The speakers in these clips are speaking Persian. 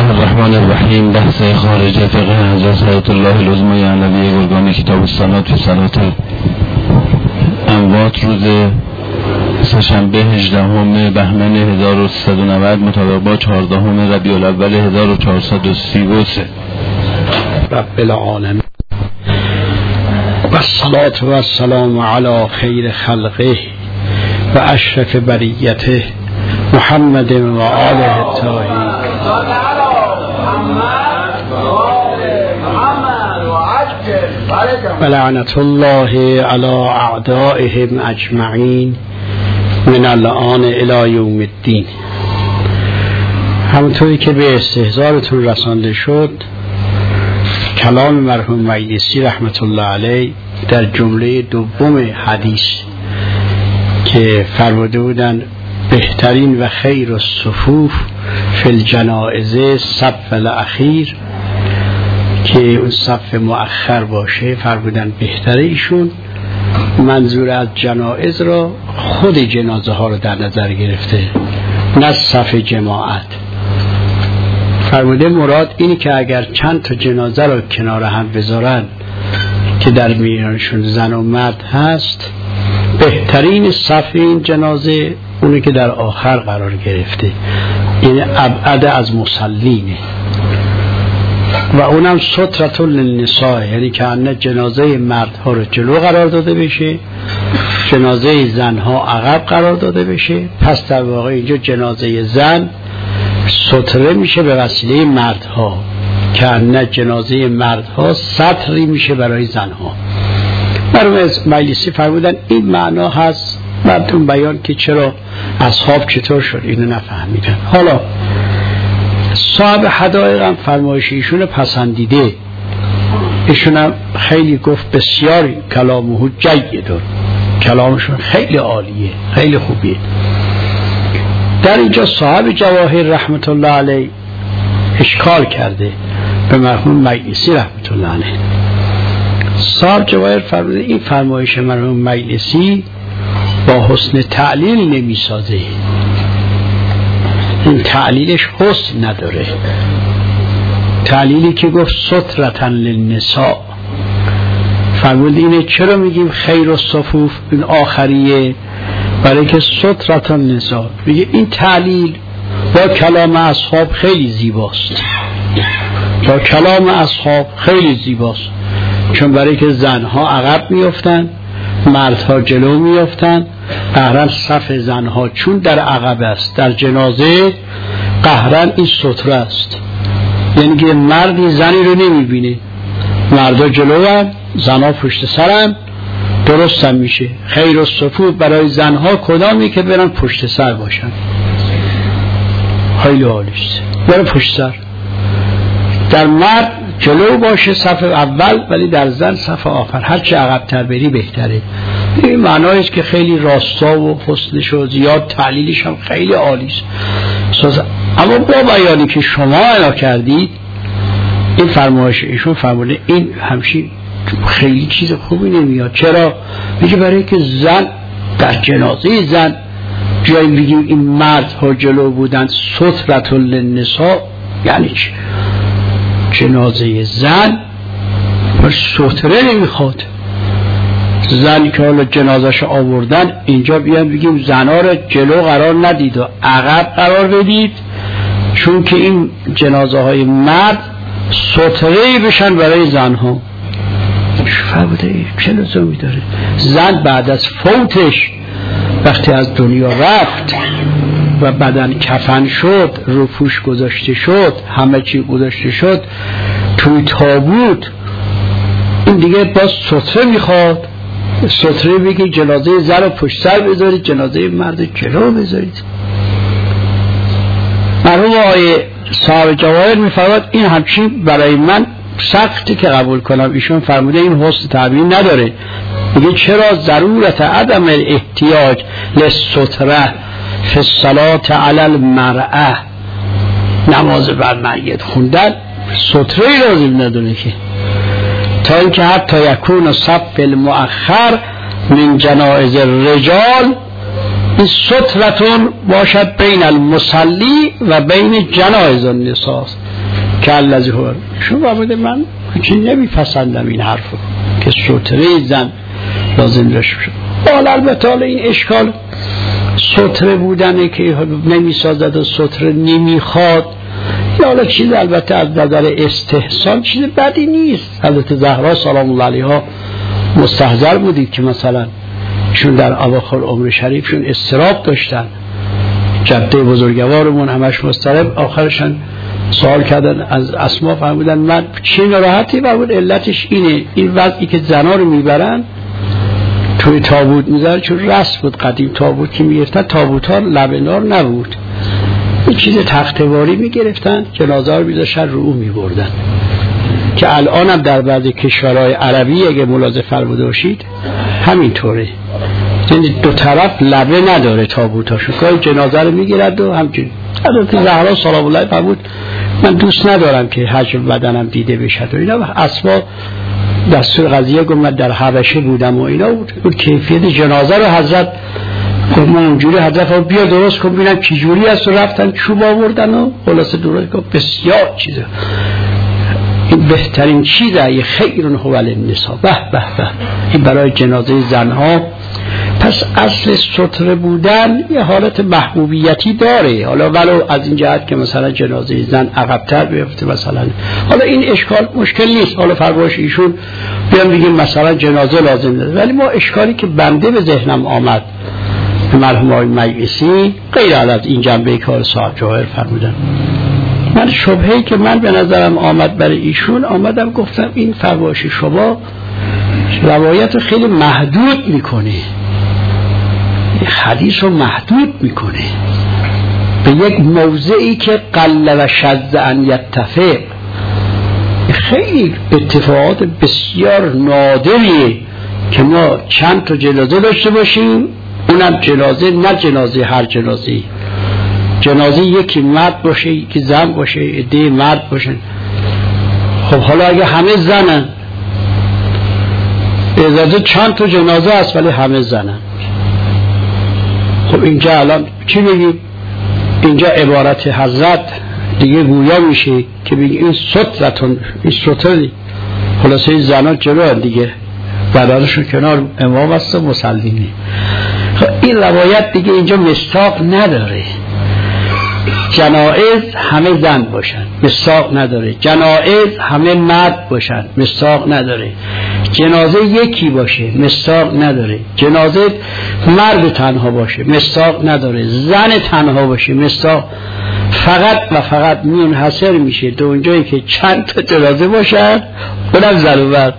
الله الرحمن الرحیم. بحث خارج فقه حضرت آیت الله العظمی علوی گرگانی کتاب الصلاة فی صلاة اموات روز سه‌شنبه 18 بهمن 1390 مطابق با 14 ربیع الاول 1433. رب العالمین و الصلاة و السلام علی خیر خلقه و اشرف بریته محمد و آله الطاهرین و لعنت الله علی اعدائهم اجمعین من الآن الی یوم الدین. همونطوری که به استحضارتون رسانده شد، کلام مرحوم مجلسی رحمت الله علیه در جمله دوم حدیث که فرموده بودن بهترین و خیر الصفوف فی الجنائز صف الاخیر، که اون صف مؤخر باشه، فرمودن بهتره ایشون منظور از جنائز را خود جنازه ها رو در نظر گرفته، نه صف جماعت. فرموده مراد اینی که اگر چند تا جنازه رو کنار هم بذارن که در میانشون زن و مرد هست، بهترین صف این جنازه اونی که در آخر قرار گرفته، یعنی ابعد از مصلینه، و اونم سترة للنساء، یعنی که انه جنازه مردها رو جلو قرار داده بشه، جنازه زنها عقب قرار داده بشه. پس در واقع اینجا جنازه زن ستره میشه به وسیله مردها، که انه جنازه مردها ستری میشه برای زنها. مرحوم مجلسی فرمودن این معنا هست. بعدون بیان که چرا اصحاب چطور شد اینو نفهمیدن. حالا صاحب حدائق هم فرمایش ایشون پسندیده، ایشون هم خیلی گفت بسیار کلامه جیدون، کلامشون خیلی عالیه، خیلی خوبیه. در اینجا صاحب جواهر رحمت الله علیه اشکال کرده به مرحوم مجلسی رحمت الله علیه. صاحب جواهر فرموده این فرمایش مرحوم مجلسی با حسن تعلیل نمیسازه، این تعلیلش حسن نداره. تعلیلی که گفت سترة للنساء، فرمود اینه چرا میگیم خیر الصفوف این آخریه؟ برای که سترة للنساء. میگه این تعلیل با کلام اصحاب خیلی زیباست، با کلام اصحاب خیلی زیباست، چون برای که زنها عقب میافتن، مردها جلو میافتن. قهرن صف زنها چون در عقب است در جنازه، قهرن این ستره است، یعنی که مردی زنی رو نمیبینه، مردا جلو هم زنها پشت سرن، درست هم میشه. خیر الصفوف برای زنها کدامی که برن پشت سر باشن، خیلی عالیست، برن پشت سر. در مرد جلو باشه صف اول، ولی در زن صف آخر، هرچی عقب تر بری بهتره. این معنایش که خیلی راستا و حسنش و زیاد، تعلیلش هم خیلی عالیست. اما با بیانی که شما اعلام کردید، این فرمایش ایشون فرموده این همچین خیلی چیز خوبی نمیاد. چرا؟ میگه برای که زن در جنازه زن جایی بگیم این مرد ها جلو بودن سترة للنساء، یعنی چی؟ جنازه زن ستره نمیخواد. زن که حالا جنازش آوردن، اینجا بیان بگیم زنها رو جلو قرار ندید و عقب قرار بدید، چون که این جنازه های مرد ستره بشن برای زنها. فرموده چه لزومی داره؟ زن بعد از فوتش وقتی از دنیا رفت و بدن کفن شد، رو پوش گذاشته شد، همه چی گذاشته شد توی تابوت، این دیگه باز ستره میخواد. ستره بگی جنازه زن رو پشت سر بذارید، جنازه مرد جلو بذارید. مرحوم آقای صاحب جواهر میفرماد این همچین برای من سختی که قبول کنم. ایشون فرموده این حسن تعبیر نداره. میگه چرا ضرورت عدم احتیاج للستره فی الصلاة علی المرأة، نماز بر میت خوندن ستره لازم نداره که، تا اینکه حتی یکون صف المؤخر من جنائز الرجال این سترتون باشد بین المصلی و بین جنائز النساء، که الذی هو شما بوده من چی نمیپسندم این حرفو که ستره زن لازم داشته باشه. حالا البته این اشکال ستره بودنه که نمیسازد و ستره نمیخواد یا حالا چیز البته از نظر استحسان چیز بدی نیست. حضرت زهرا سلام الله علیها مستحضر بودید که مثلا چون در اواخر عمر شریفشون استراب داشتن، جده بزرگوارمون همش مضطرب، آخرشان سوال کردن از اسما، فرمودن من چی ناراحتی؟ فرمود علتش اینه، این وضعی که زنا رو میبرن توی تابوت میذارن، چون رسم بود قدیم تابوت که میگرفتن تابوت ها لبنار نبود، این چیز تختواری میگرفتن جنازه رو میذاشتن رو اون میبردن، که الان هم در بعض کشورهای عربی اگه ملاحظه فرموده باشید همینطوره، یعنی دو طرف لبه نداره تابوتاشو، که جنازه رو میگیرد و همچنین. حضرت زهرا سلام الله فرمود من دوست ندارم که حجم بدنم دیده بشه و اینا. اسما دستور قضیه گفت من در حبشه بودم و اینا بود کیفیت جنازه رو حضرت گفت من اونجوری حضرت رو بیا درست کن ببینم چی جوری است و رفتن چوب آوردن و خلاصه درست گفت بسیار چیزه، این بهترین چیزه، یه خیرون هو للنساء. به به به، این برای جنازه زنها. پس اصل ستره بودن یه حالت محبوبیتی داره، حالا ولو از این جهت که مثلا جنازه زن عقب‌تر بیفته مثلا، حالا این اشکال مشکل نیست، حالا فرمایش ایشون بیان بگیم مثلا جنازه لازم داره، ولی ما اشکالی که بنده به ذهنم آمد مرحوم آقای مجلسی غیر از این جنبه کار صاحب جواهر فرمودن، من شبهه‌ای که من به نظرم آمد برای ایشون، آمدم گفتم این فرمایش شما روایت خیلی محدود میکنه، حدیث رو محدود میکنه به یک موضعی که قل و شذ ان یتفق. خیلی اتفاقات بسیار نادریه که ما چند تا جنازه داشته باشیم، اونم جنازه نه جنازه هر جنازه یکی مرد باشه یکی زن باشه، عده مرد باشن. خب حالا اگه همه زنن، اجازه چند تا جنازه هست ولی همه زنن، خب اینجا الان چی بگیم؟ اینجا عبارت حضرت دیگه گویا میشه که بگیم این سترتون، این ستری خلاصه این زنان جلو دیگه بدنشون کنار امام است و مسلمینی. خب این روایت دیگه اینجا مصداق نداره. جنائز همه زن باشن مصداق نداره، جنائز همه مرد باشن مصداق نداره، جنازه یکی باشه مصداق نداره، جنازه مرد تنها باشه مصداق نداره، زن تنها باشه مصداق، فقط و فقط منحصر میشه تو اونجایی که چند تا جنازه باشن اونم زن و مرد.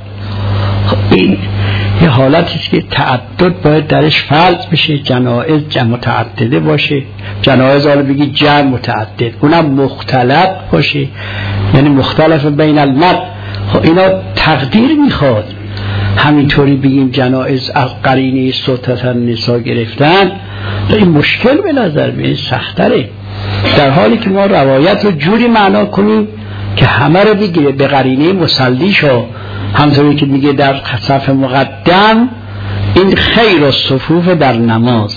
این یه حالتیست که تعدد باید درش فرض بشه، جنائز جمع متعدده باشه، جنائز آره بگی جمع متعدد، اونم مختلف باشه یعنی مختلف بین المرد. خب اینا تقدیر میخواد، همینطوری بگیم جنائز از قرینه سترة النساء گرفتن، این مشکل به نظر میاد سخت‌تره، در حالی که ما روایت رو جوری معنا کنیم که همه رو بگیره به قرینه مسلیشو، همطوری که میگه در صف مقدم این خیر الصفوف در نماز.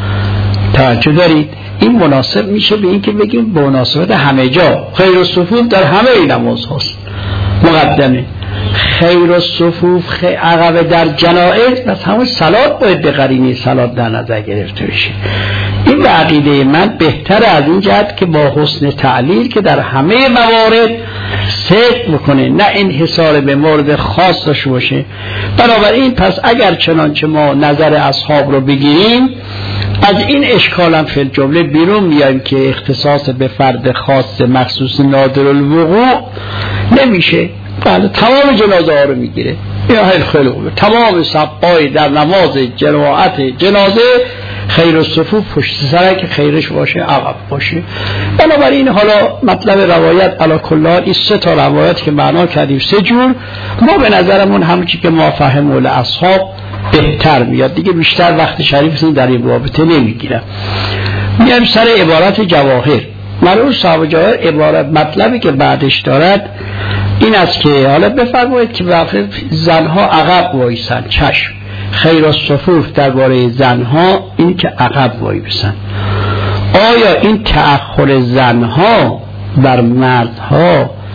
توجه دارید؟ این مناسب میشه به این که بگیم به مناسبت همه جا خیر الصفوف در همه نماز هست مقدمه، خیر الصفوف عقب در جنائز، پس همون صلات باید به قرینه صلات در نظر گرفته بشه. این به عقیده من بهتر از این جهت که با حسن تعلیل که در همه موارد صدق بکنه، نه انحصار به مورد خاص داشته باشه. بنابراین پس اگر چنانچه ما نظر اصحاب رو بگیریم، از این اشکال هم فی جمله بیرون میایم که اختصاص به فرد خاص مخصوص نادر الوقوع نمیشه، بله تمام جنازه ها رو میگیره. یا خیلی خوبه، تمام صفای در نماز جماعت جنازه خیر الصفوف پشت سر که خیرش باشه عقب باشه. بنابراین حالا مطلب روایت علی کل حال این سه تا روایت که معنا کردیم سه جور، ما به نظرمون همونچی که ما فهم اصحاب بهتر میاد دیگه، بیشتر وقت شریفتون در این رابطه نمیگیرم. میایم سر عبارت جواهر. مرحوم صاحب جواهر عبارت مطلبی که بعدش دارد این است که حالا بفرمایید که واقع زنها عقب وایسن، چشم خیر الصفوف درباره زنها این که عقب وایسن. آیا این تأخر زنها بر مردها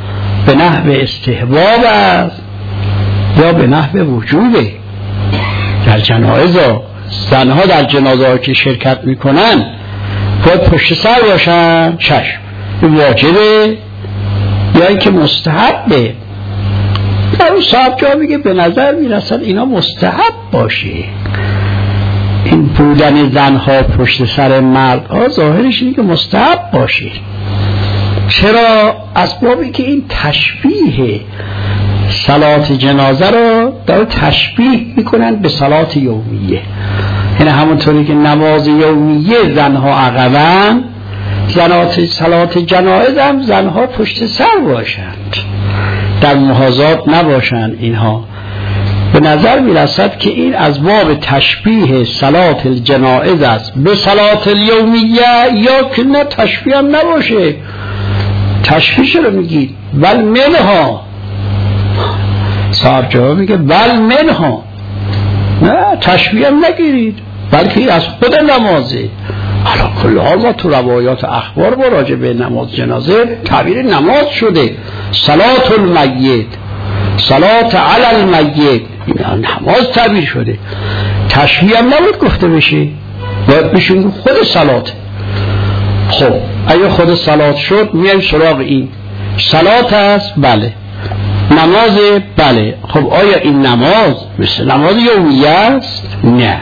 به نحو استحباب است یا به نحو وجوبه. در جنایز زنها در جنازه ها که شرکت میکنن باید پشت سر باشن، چشم، واجبه یا اینکه مستحبه. در اون صاحب جا میگه به نظر میرسد اینا مستحب باشه. این بودن زنها پشت سر مردها ظاهرش اینه که مستحب باشه. چرا؟ اسبابی که این تشبیه صلات جنازه رو داره تشبیه میکنن به صلات یومیه. یعنی همونطوری که نماز یومیه زنها عقبن، صلات جنایز هم زنها پشت سر باشند، در محاذات نباشند. اینها به نظر میرسد که این از باب تشبیه صلات الجنائز است به صلات الیومیه، یا که نه تشبیه هم نباشه. تشبیه چرا میگید؟ بل منها. صاحب جواب میگه بل منها، نه تشبیه هم نگیرید، بلکه از خود نمازه. علا کل حال ما تو روایات اخبار با راجع به نماز جنازه تعبیر نماز شده، صلات المیت، صلات علی المیت، این نماز تعبیر شده. تشبیه هم نبود گفته بشه، باید بشون خود صلات. خب اگه خود صلات شد میایم سراغ این صلات است. بله. نماز؟ بله. خب آیا این نماز مثل نماز یومیه است؟ نه.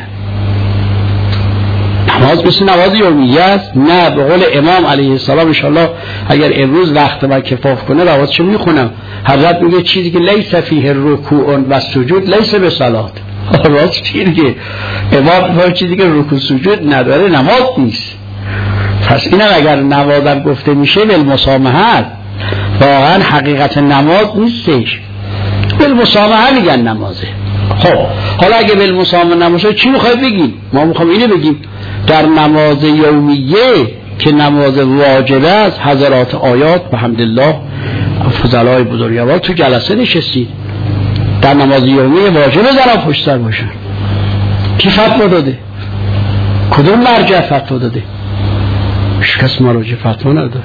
نماز مثل نماز یومیه است؟ نه. به قول امام علیه السلام انشاءالله اگر امروز وقت من کفاف کنه روایتشو میخونم. حضرت میگه چیزی که لیس فیه رکوع و سجود لیس به صلات. راست چیزی که امام چیزی که رکوع سجود نداره نماز نیست. پس اینم اگر نمازم گفته میشه بالمسامحه، واقعا حقیقت نماز نیستش. بالمسامحه میگن نمازه. خب حالا اگه بالمسامحه نمازه چی میخوای بگیم؟ ما میخوام اینو بگیم در نماز یومیه که نماز واجبه است، حضرات آیات بحمدالله فضلای بزرگوار تو جلسه نشستید، در نماز یومیه واجبه زنها پشت سر باشن. کی فتوا داده؟ کدوم مرجع فتوا داده؟ کس مراجع فتوا نداده.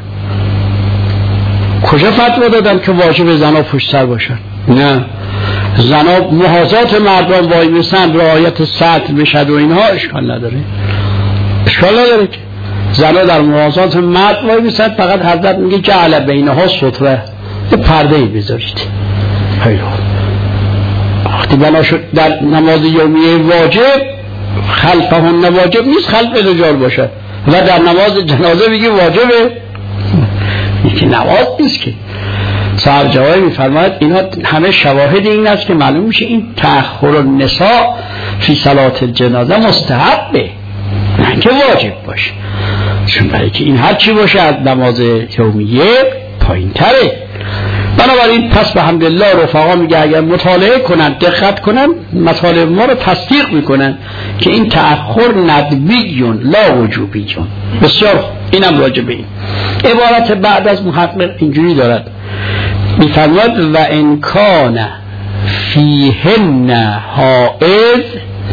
کجا فتوا دادن که واجب زنها پشت سر باشن؟ نه. زنها محاذات مردان وای میسن، رعایت سطر بشد و اینها اشکال نداره. اشکال نداره که زنها در محاذات مرد وای میسن، فقط حضرت میگه جعل بینها ستره، یه پرده ای بذارید. خیلی وقتی بنا شد در نماز یومیه واجب خلفهن واجب نیست خلف رجال باشه، و در نماز جنازه میگه واجبه، یکی نماز نیست که. صاحب جوابی میفرماید اینا همه شواهد این است که معلوم میشه این تأخر النساء فی صلات الجنازه مستحبه، نه که واجب باشه. چون برای که این هر چی باشه از نماز یومیه پایین تره. بنابراین پس به حمدالله رفقا میگه اگر مطالعه کنن، دقت کنن، مطالب ما رو تصدیق میکنن که این تأخر ندبیون لا وجوبیون. بسیار اینم راجع به این عبارت بعد از محقق اینجوری دارد، میفرماید و انکان فیهن حائض،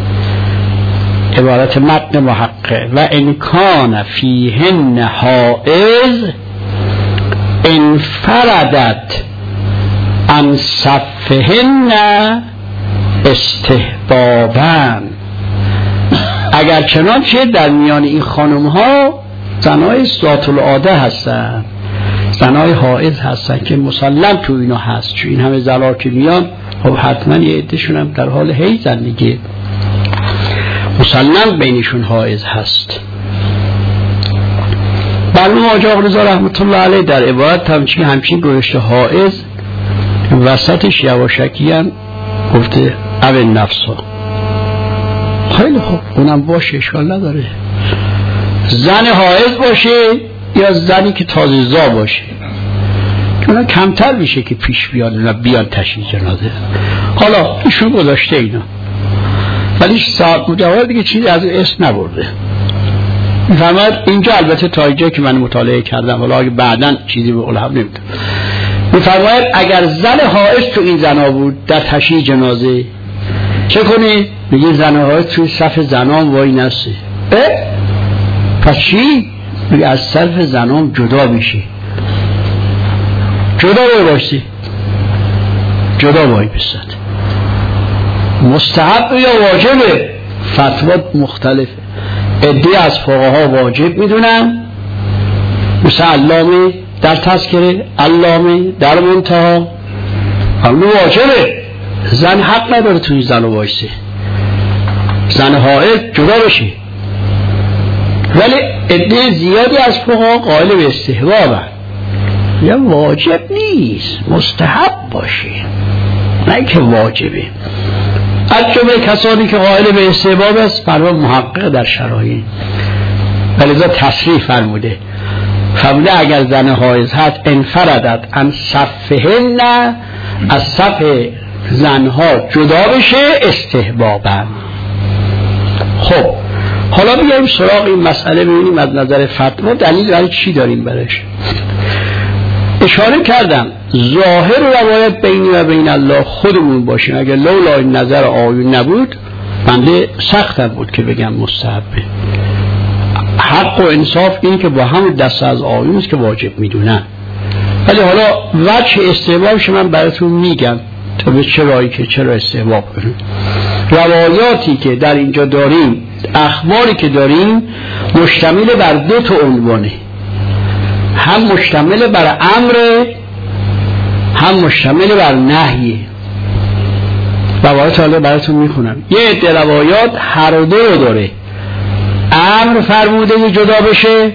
عبارت متن محقق، و انکان فیهن حائض انفردت عن صفهن استحبابا. اگر چنانچه در میان این خانم ها زنای ذات العاده هستن، زنای حائض هستن که مسلم تو اینا هست، چون این همه زلال که میان خب حتما یه عدهشون هم در حال حیضن دیگه، مسلم بینشون حائض هست. مرحوم حاجی آقا رضا رحمت الله علیه در عبارت همچین گوشته حائض وسطش یواشکی هم گفته او نفسا. خیلی خوب اونم باشه، اشکال نداره. زن حائض باشه یا زنی که تازه زا باشه، اونا کمتر میشه که پیش بیان و بیان تشییع جنازه. حالا ایشون گذاشته اینا، ولی صاحب مجوز دیگه چیزی از اسم نبرده. میفرماید اینجا البته تا اینجا که من مطالعه کردم، حالا اگه بعداً چیزی به قلب نمیدونم، میفرماید اگر زن حائض تو این زنا بود در تشییع جنازه چه کنی؟ میگه زن حائض توی صف زنان وای نسته. پس چی؟ میگه از صف زنان جدا میشه، جدا باشی. جدا وای بسد. مستحب یا واجبه؟ فتوا مختلفه. عده‌ای از فقها واجب میدونن، مثل علامه در تذکره، علامه در منتها. اما واجبه، زن حق نداره توی زن و وایسه، زن حائض جدا بشه. ولی عده زیادی از فقها قائل به استحبابه، یا واجب نیست، مستحب باشه، نه که واجبه. از جمله کسانی که قائل به استحباب است فرمان محقق در شرایط، ولذا تصریح فرموده اگر زن حائض هست انفردت عن صفهن، از صف زنها جدا بشه استحبابا. خب حالا بیاییم سراغ این مسئله، ببینیم از نظر فتوا دلیل برای چی داریم برش. اشاره کردم ظاهر روایت بینی و بین الله خودمون باشیم. اگر لولا این نظر آیون نبود بنده سختم بود که بگم مستحبه. حق و انصاف این که با هم دست از آیون است که واجب میدونن. ولی حالا وجه استحبابش من براتون میگم تا به چه رایی که چرا استحباب کنیم. روایاتی که در اینجا داریم، اخباری که داریم مشتمل بر دو تا عنوانه، هم مشتمل بر امر، هم مشتمل بر نهی. روایات حالا براتون میخونم. یه عده روایات هر دو رو داره، امر فرموده جدا بشه،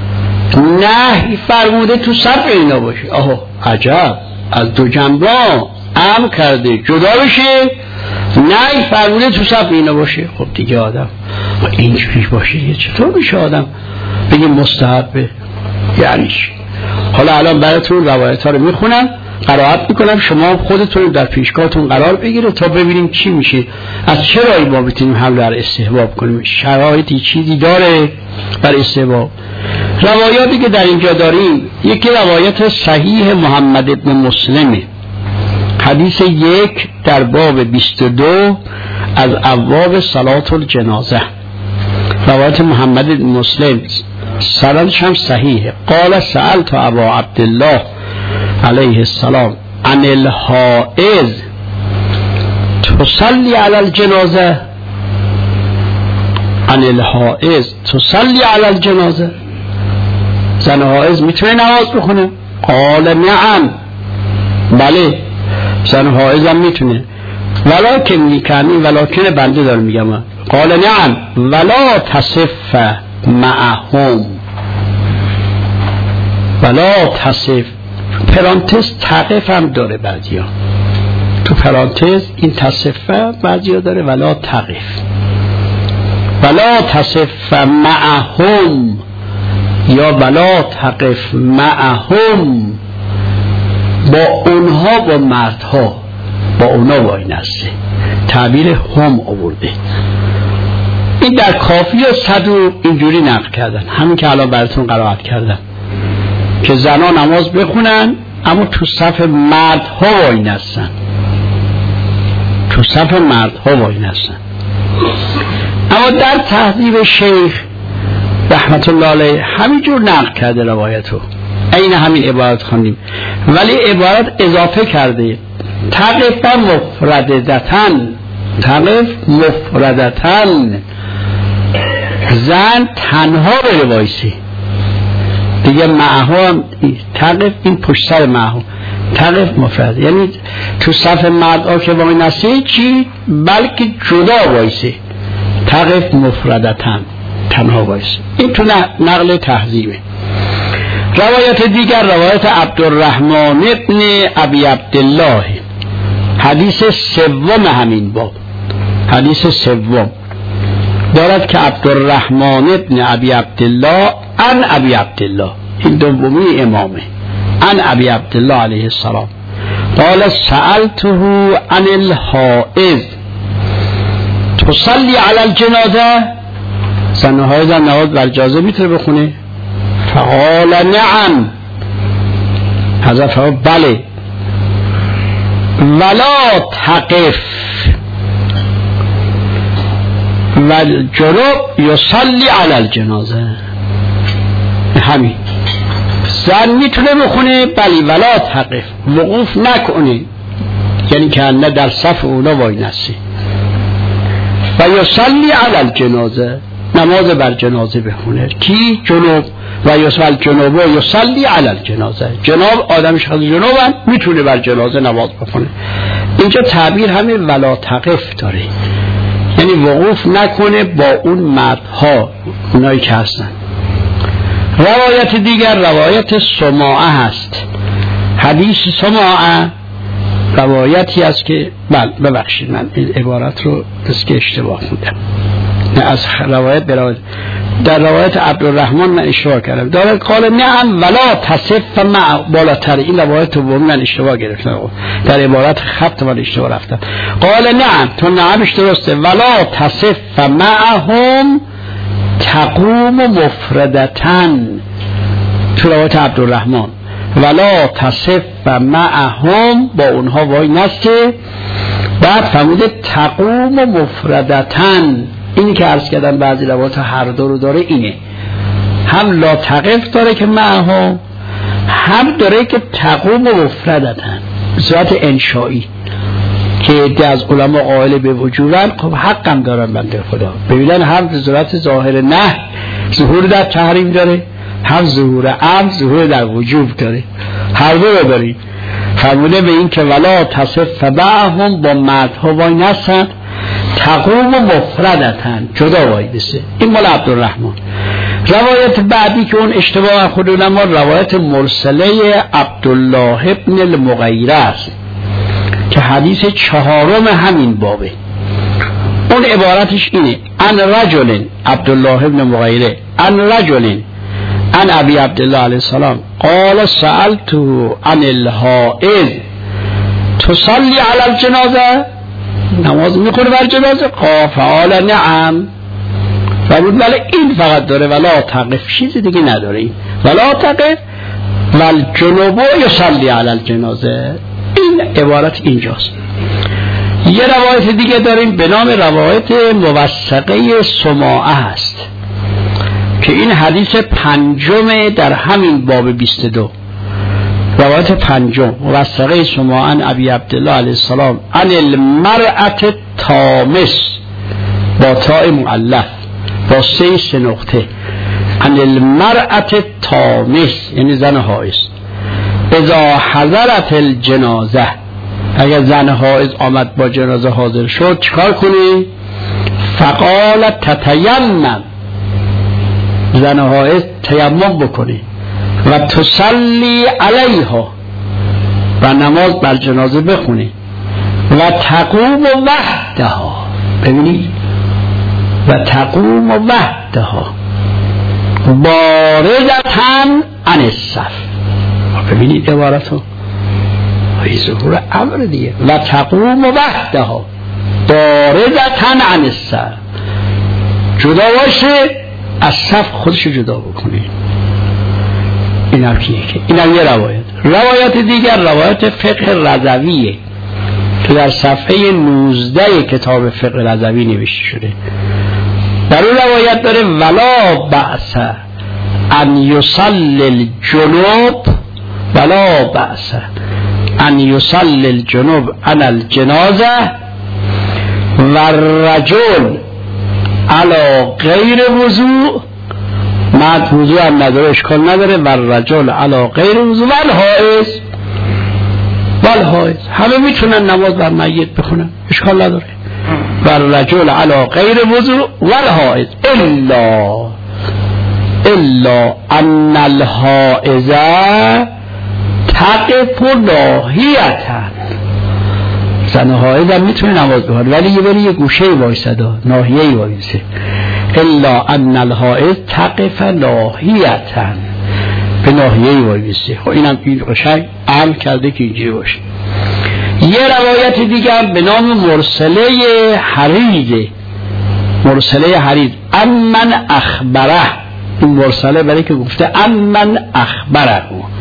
نهی فرموده تو صف اینا باشه. آها عجب، از دو جنبه امر کرده جدا بشه، نهی فرموده تو صف اینا باشه. خب دیگه آدم اینجوری باشه چطور میشه آدم بگیم مستحبه؟ یعنی چی؟ حالا الان براتون روایت ها رو میخونم، قرائت میکنم، شما خودتون در پیشگاهتون قرار بگیره تا ببینیم چی میشه، از چه راهی ما بتونیم حمله بر استحباب کنیم. شرایطی چیزی داره بر استحباب. روایاتی که در اینجا داریم، یکی روایت صحیح محمد ابن مسلمه، حدیث 1 در باب 22 از ابواب صلات الجنازه. روایت محمد ابن مسلم سندش هم صحیحه. قال سألت ابا عبدالله علیه السلام عن الحائض تصلی علی الجنازه، عن الحائض تصلی علی الجنازه، زن حائض میتونه نماز بخونه؟ قال نعم، بله زن حائض هم میتونه. ولکن میکنی، ولکن بنده دارم میگم، قال نعم ولا تصف معهم، ولا تصف، پرانتز تقف هم داره بعضی ها، تو پرانتز این تصفه بعضی ها داره ولا تقف، ولا تصف معهم یا ولا تقف معهم، با اونها، با مردها، با اونا وای نسته، تعبیر هم آورده. این در کافی و صدوق اینجوری نقل کردن، همین که الان براتون قرائت کردم که زنها نماز بخونن اما تو صف مردها وای نستن، تو صف مردها وای نستن. اما در تهذیب شیخ رحمت الله علیه همینجور نقل کرده روایتو، این همین عبارت خوندیم، ولی عبارت اضافه کرده تقف مفردتن، تقف مفردتن، زن تنها بره وایسی دیگه، معهم تقف این پشت سر معهم، تقف مفرد یعنی تو صف مرد که وای نسته چی، بلکه جدا وایسی، تقف مفردتن، تنها وایسی. این تو نقل تهذیبه. روایت دیگر روایت عبدالرحمن ابن ابی عبدالله، حدیث سوم همین باب، حدیث سوم دارد که عبدالرحمن ابن ابی عبدالله عن ابی عبدالله، این دومی امامه، عن ابی عبدالله علیه السلام قال سألته عن الحائض تصلی علی الجنازه، زن حائض نماز بر جنازه میتونه بخونه؟ فقال نعم، حضرت فرمود بله، ولا تقف والجنوب یصلی علی الجنازه، همین زن میتونه بخونه بلی، ولا تقف، وقوف نکنه، یعنی که نه در صف اونا وای نسی. و یصلی علی الجنازه، نماز بر جنازه بخونه. کی؟ جنوب. و یصلی جنوب و یصلی علی الجنازه، جناب آدم شخص جنوبن میتونه بر جنازه نماز بخونه. اینجا تعبیر همین ولا تقف داره، یعنی وقوف نکنه با اون مردها، اونایی که هستن. روایت دیگر روایت سماعه هست. حدیث سماعه روایتی است که ببخشید من این عبارت رو که اشتباه خوندم، نه از روایت به روایت. در روایت عبدالرحمن من اشتباه کردم، داره قال نعم ولا تصف مع، بالاتر این روایت رو من اشتباه گرفتم، در عبارت خط من اشتباه رفتم. قال نعم، تو نعمش درسته، ولا تصف معهم تقوم مفردتن، تو روایت عبدالرحمن ولا تصف معهم، با اونها وای نسته. بعد فرموده تقوم مفردتن، اینی که عرض کردم بعضی روایت هر دو رو داره، اینه هم لا تقف داره که معهم، هم داره که تقوم مفردتن به صورت انشایی، که عده از علما قائل به وجوبن. خب حقم دارن بنده خدا ببینن، هم به صورت ظاهر نه ظهور در تحریم داره، هم ظهور امر ظهور در وجوب داره، هر دو رو داری. فرموده به این که ولا تصف معهم، با مردها وای نستن، تقوم مفردتن، جدا وای بسه. این مال عبدالرحمن. روایت بعدی که اون اشتباه خود علما، روایت مرسله عبدالله ابن المغیره است که حدیث چهارم همین بابه. اون عبارتش اینه: ان رجل، عبدالله ابن مغیره، ان رجل عن ابی عبدالله علیه السلام قال سألته عن الحائض تصلی علی الجنازه، نماز میخونه بر جنازه؟ قال نعم. فرمود ولی این فقط داره ولا تقف، چیزی دیگه نداره. این ولا تقف والجنوب یصلی علی الجنازه، این عبارت اینجاست. یه روایت دیگه داریم به نام روایت موثقه سماعه هست که این حدیث پنجم در همین باب 22. روایت پنجم موثقه سماعه ابی عبدالله علیه السلام عن المرأة تامس، با تاء مؤلف با سه نقطه، عن المرأة تامس یعنی زن حائض، اذا حضرت الجنازه، اگر زن حائض آمد با جنازه حاضر شد چیکار کنی؟ فقال تتیمم، زن حائض تیمم بکنی، و تصلی علیها، و نماز بر جنازه بخونی، و تقوم وحدها، ببینید، و تقوم وحدها باردتن عن الصف، ببینید عبارتو، این ظهور امر دیگه، و تقوم وحدها باردتن عن الصف، جدا باشه از صف، خودشو جدا بکنی. این هم کیه که این هم یه روایت دیگر روایت فقه رضویه که در صفحه 19 کتاب فقه رضوی نوشته شده. در اون روایت داره ولا بأس ان یصلی الجنوب، ولا بأس ان یصلی الجنوب علی الجنازه و الرجل علی غیر وضوء، مرد وضوء هم نداره اشکال نداره، و الرجل علی غیر وضوء والحائض، همه میتونن نماز بر میت بخونن اشکال نداره، و الرجل علی غیر وضوء والحائض الا ان الحائض تقف ناحیتا، زن حائض هم میتونه نماز بخونه ولی یه گوشه وایساده، ناحیه‌ای وایسه، الا ان الحائض تقف ناحیتا، به ناحیه‌ای وایسه. خب اینم این قشنگ عمل کرده که اینجوری باشه. یه روایت دیگر به نام مرسله حریز، امن اخبره، این مرسله برای که گفته امن اخبره،